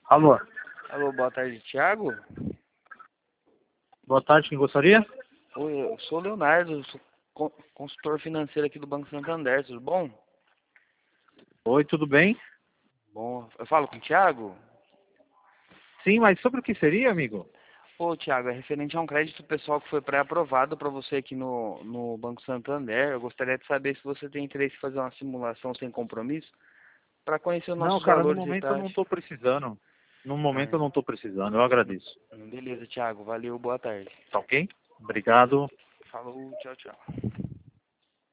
Alô, Alô, boa tarde, Thiago. boa tarde, quem gostaria? Oi, eu sou o Leonardo, sou consultor financeiro aqui do Banco Santander, tudo bom? Oi, tudo bem? Bom, eu falo com o Thiago? Sim, mas sobre o que seria, amigo? Ô, Thiago, é referente a um crédito pessoal que foi pré-aprovado para você aqui no Banco Santander. Eu gostaria de saber se você tem interesse em fazer uma simulação sem compromisso para conhecer os Não, nossos cara, no valores e momento eu não taxas. estou precisando. No momento eu Ah, não estou precisando, eu agradeço. beleza, Thiago, valeu, boa tarde. Tá ok? Obrigado. Falou, tchau, tchau.